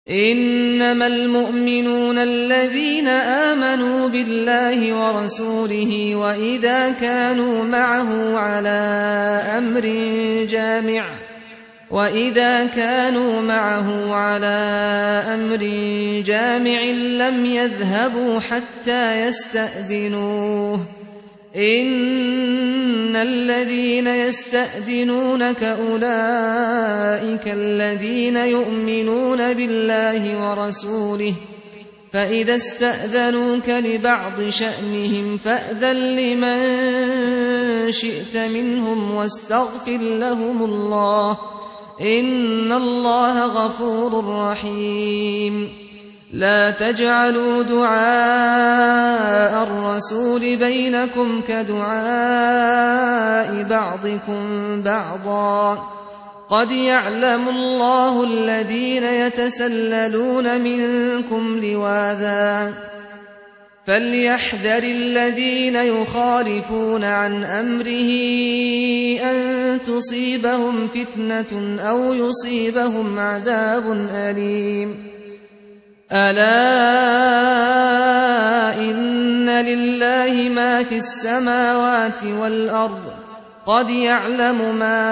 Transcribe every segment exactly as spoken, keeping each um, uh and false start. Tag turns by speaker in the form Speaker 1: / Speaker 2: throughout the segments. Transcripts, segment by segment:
Speaker 1: إنما المؤمنون الذين آمنوا بالله ورسوله وإذا كانوا معه على أمر جامع وإذا كانوا معه على أمر جامع لم يذهبوا حتى يستأذنوه إن الذين يستأذنونك أولئك الذين يؤمنون بالله ورسوله فإذا استأذنوك لبعض شأنهم فأذن لمن شئت منهم واستغفر لهم الله إن الله غفور رحيم لا تجعلوا دعاء الرسول بينكم كدعاء بعضكم بعضا قد يعلم الله الذين يتسللون منكم لواذا فليحذر الذين يخالفون عن أمره أن تصيبهم فتنة أو يصيبهم عذاب أليم ألا إن لله ما في السماوات والأرض قد يعلم ما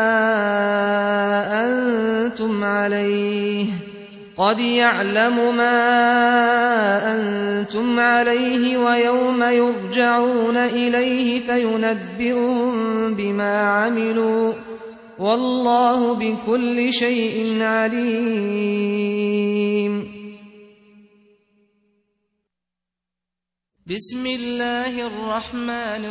Speaker 1: أنتم عليه قد يعلم ما أنتم عليه ويوم يرجعون إليه فينبئهم بما عملوا والله بكل شيء عليم. بسم الله الرحمن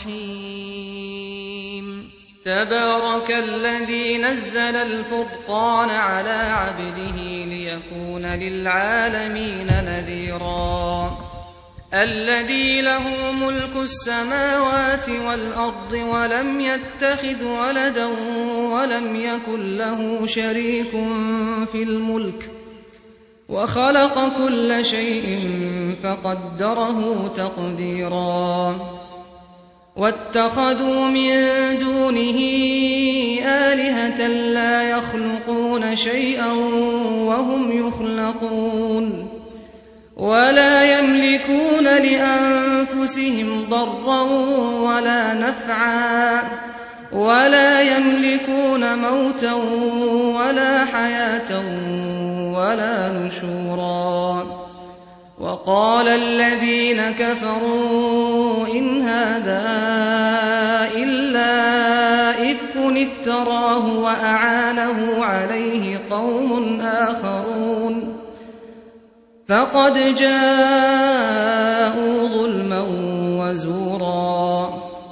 Speaker 1: الرحيم تبارك الذي نزل الفرقان على عبده ليكون للعالمين نذيرا الذي له ملك السماوات والأرض ولم يتخذ ولدا ولم يكن له شريك في الملك وخلق كل شيء فقدره تقديرا واتخذوا من دونه آلهة لا يخلقون شيئا وهم يخلقون ولا يملكون لأنفسهم ضرا ولا نفعا ولا يملكون موتا ولا حياة ولا نشورا وقال الذين كفروا إن هذا إلا إفك افتراه وأعانه عليه قوم آخرون فقد جاءوا ظلما وزورا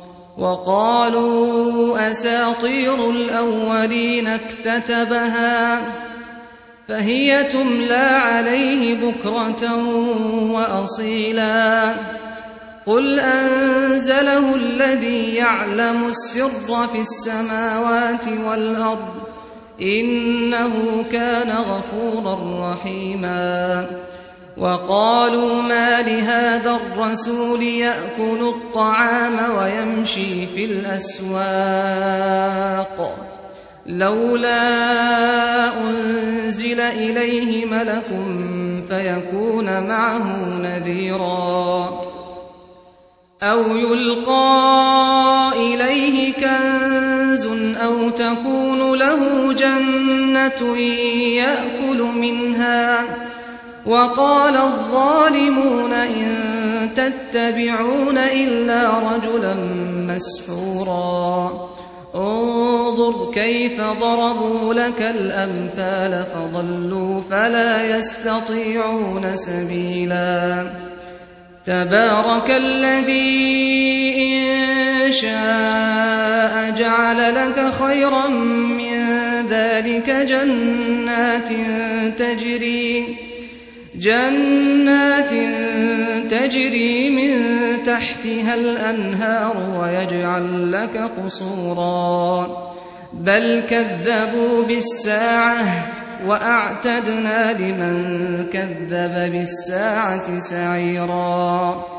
Speaker 1: وقالوا أساطير الأولين اكتتبها فهي تملى عليه بكرة وأصيلا قل أنزله الذي يعلم السر في السماوات والأرض إنه كان غفورا رحيما وقالوا ما لهذا الرسول يأكل الطعام ويمشي في الأسواق لولا أنزل إليه ملك فيكون معه نذيرا أو يلقى إليه كنز أو تكون له جنة يأكل منها وقال الظالمون إن تتبعون إلا رجلا مسحورا انظر كيف ضربوا لك الأمثال فضلوا فلا يستطيعون سبيلا تبارك الذي إن شاء جعل لك خيرا من ذلك جنات تجري جنات تجري من تحتها الأنهار ويجعل لك قصورا بل كذبوا بالساعة وأعتدنا لمن كذب بالساعة سعيرا